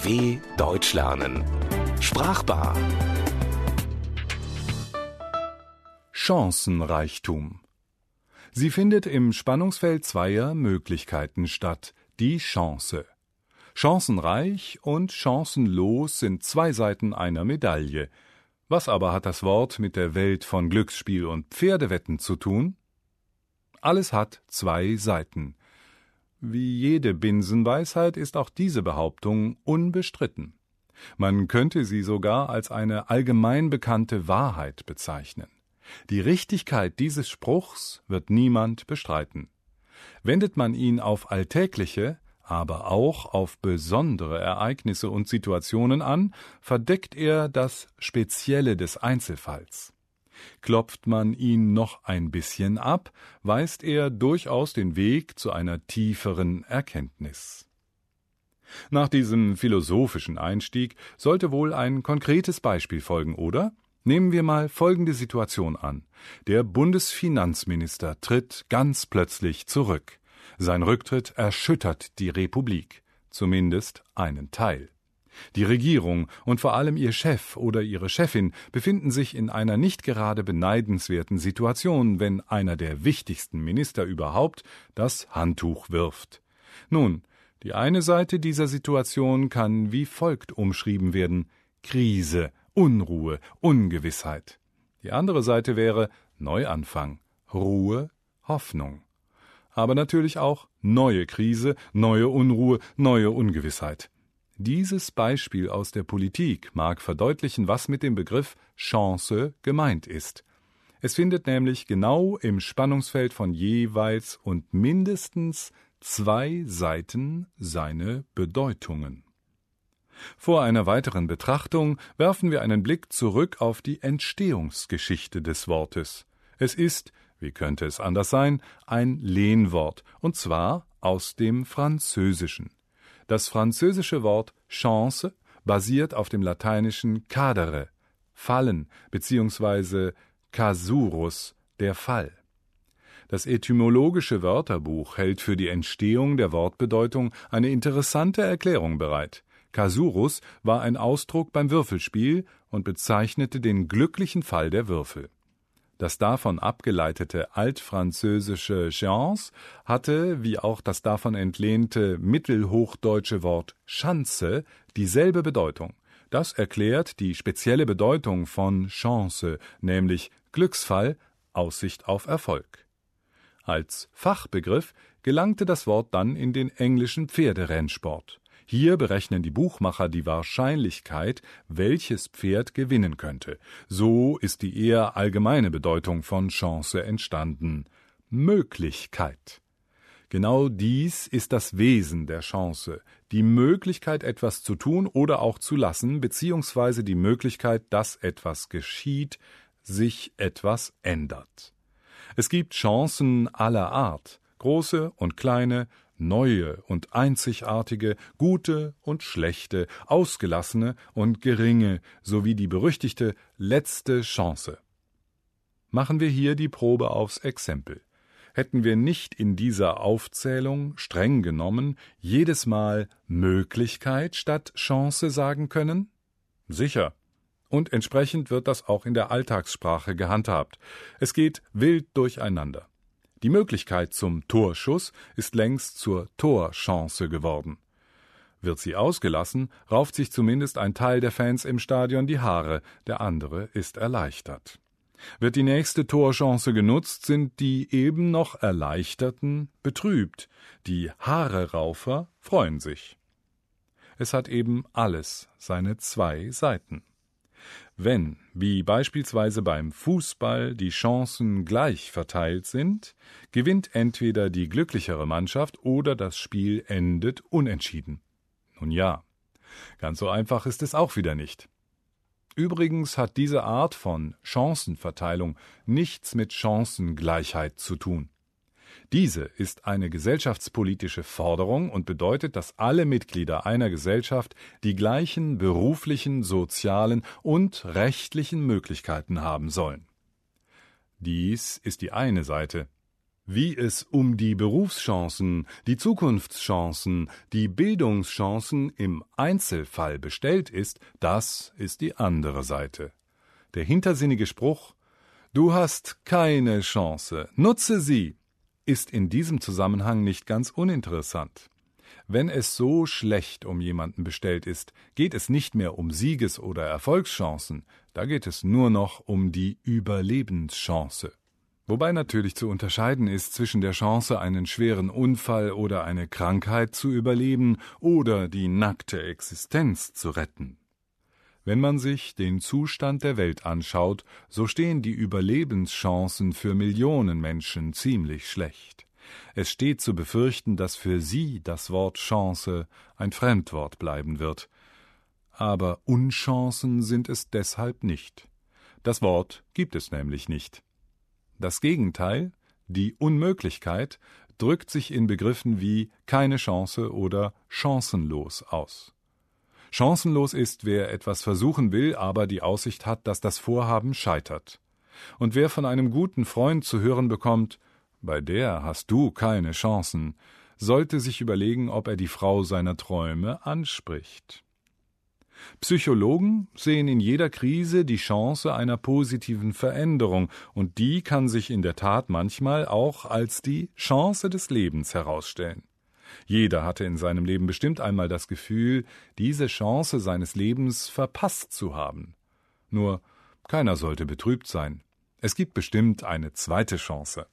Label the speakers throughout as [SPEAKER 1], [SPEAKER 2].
[SPEAKER 1] DW Deutsch lernen. Sprachbar.
[SPEAKER 2] Chancenreichtum. Sie findet im Spannungsfeld zweier Möglichkeiten statt, die Chance. Chancenreich und chancenlos sind zwei Seiten einer Medaille. Was aber hat das Wort mit der Welt von Glücksspiel und Pferdewetten zu tun? Alles hat zwei Seiten. Wie jede Binsenweisheit ist auch diese Behauptung unbestritten. Man könnte sie sogar als eine allgemein bekannte Wahrheit bezeichnen. Die Richtigkeit dieses Spruchs wird niemand bestreiten. Wendet man ihn auf alltägliche, aber auch auf besondere Ereignisse und Situationen an, verdeckt er das Spezielle des Einzelfalls. Klopft man ihn noch ein bisschen ab, weist er durchaus den Weg zu einer tieferen Erkenntnis. Nach diesem philosophischen Einstieg sollte wohl ein konkretes Beispiel folgen, oder? Nehmen wir mal folgende Situation an. Der Bundesfinanzminister tritt ganz plötzlich zurück. Sein Rücktritt erschüttert die Republik, zumindest einen Teil. Die Regierung und vor allem ihr Chef oder ihre Chefin befinden sich in einer nicht gerade beneidenswerten Situation, wenn einer der wichtigsten Minister überhaupt das Handtuch wirft. Nun, die eine Seite dieser Situation kann wie folgt umschrieben werden: Krise, Unruhe, Ungewissheit. Die andere Seite wäre Neuanfang, Ruhe, Hoffnung. Aber natürlich auch neue Krise, neue Unruhe, neue Ungewissheit. Dieses Beispiel aus der Politik mag verdeutlichen, was mit dem Begriff Chance gemeint ist. Es findet nämlich genau im Spannungsfeld von jeweils und mindestens zwei Seiten seine Bedeutungen. Vor einer weiteren Betrachtung werfen wir einen Blick zurück auf die Entstehungsgeschichte des Wortes. Es ist, wie könnte es anders sein, ein Lehnwort, und zwar aus dem Französischen. Das französische Wort Chance basiert auf dem lateinischen cadere, fallen, bzw. casurus, der Fall. Das etymologische Wörterbuch hält für die Entstehung der Wortbedeutung eine interessante Erklärung bereit. Casurus war ein Ausdruck beim Würfelspiel und bezeichnete den glücklichen Fall der Würfel. Das davon abgeleitete altfranzösische Chance hatte, wie auch das davon entlehnte mittelhochdeutsche Wort Schanze, dieselbe Bedeutung. Das erklärt die spezielle Bedeutung von Chance, nämlich Glücksfall, Aussicht auf Erfolg. Als Fachbegriff gelangte das Wort dann in den englischen Pferderennsport. Hier berechnen die Buchmacher die Wahrscheinlichkeit, welches Pferd gewinnen könnte. So ist die eher allgemeine Bedeutung von Chance entstanden: Möglichkeit. Genau dies ist das Wesen der Chance: die Möglichkeit, etwas zu tun oder auch zu lassen, beziehungsweise die Möglichkeit, dass etwas geschieht, sich etwas ändert. Es gibt Chancen aller Art, große und kleine, neue und einzigartige, gute und schlechte, ausgelassene und geringe, sowie die berüchtigte letzte Chance. Machen wir hier die Probe aufs Exempel. Hätten wir nicht in dieser Aufzählung, streng genommen, jedes Mal Möglichkeit statt Chance sagen können? Sicher. Und entsprechend wird das auch in der Alltagssprache gehandhabt. Es geht wild durcheinander. Die Möglichkeit zum Torschuss ist längst zur Torchance geworden. Wird sie ausgelassen, rauft sich zumindest ein Teil der Fans im Stadion die Haare, der andere ist erleichtert. Wird die nächste Torchance genutzt, sind die eben noch Erleichterten betrübt. Die Haareraufer freuen sich. Es hat eben alles seine zwei Seiten. Wenn, wie beispielsweise beim Fußball, die Chancen gleich verteilt sind, gewinnt entweder die glücklichere Mannschaft oder das Spiel endet unentschieden. Nun ja, ganz so einfach ist es auch wieder nicht. Übrigens hat diese Art von Chancenverteilung nichts mit Chancengleichheit zu tun. Diese ist eine gesellschaftspolitische Forderung und bedeutet, dass alle Mitglieder einer Gesellschaft die gleichen beruflichen, sozialen und rechtlichen Möglichkeiten haben sollen. Dies ist die eine Seite. Wie es um die Berufschancen, die Zukunftschancen, die Bildungschancen im Einzelfall bestellt ist, das ist die andere Seite. Der hintersinnige Spruch »Du hast keine Chance, nutze sie«, ist in diesem Zusammenhang nicht ganz uninteressant. Wenn es so schlecht um jemanden bestellt ist, geht es nicht mehr um Sieges- oder Erfolgschancen, da geht es nur noch um die Überlebenschance. Wobei natürlich zu unterscheiden ist zwischen der Chance, einen schweren Unfall oder eine Krankheit zu überleben oder die nackte Existenz zu retten. Wenn man sich den Zustand der Welt anschaut, so stehen die Überlebenschancen für Millionen Menschen ziemlich schlecht. Es steht zu befürchten, dass für sie das Wort Chance ein Fremdwort bleiben wird. Aber Unchancen sind es deshalb nicht. Das Wort gibt es nämlich nicht. Das Gegenteil, die Unmöglichkeit, drückt sich in Begriffen wie keine Chance oder chancenlos aus. Chancenlos ist, wer etwas versuchen will, aber die Aussicht hat, dass das Vorhaben scheitert. Und wer von einem guten Freund zu hören bekommt, bei der hast du keine Chancen, sollte sich überlegen, ob er die Frau seiner Träume anspricht. Psychologen sehen in jeder Krise die Chance einer positiven Veränderung, und die kann sich in der Tat manchmal auch als die Chance des Lebens herausstellen. Jeder hatte in seinem Leben bestimmt einmal das Gefühl, diese Chance seines Lebens verpasst zu haben. Nur keiner sollte betrübt sein. Es gibt bestimmt eine zweite Chance.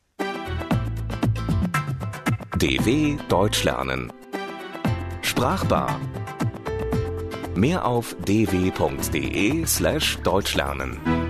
[SPEAKER 1] DW Deutsch lernen. Sprachbar. Mehr auf dw.de/deutschlernen.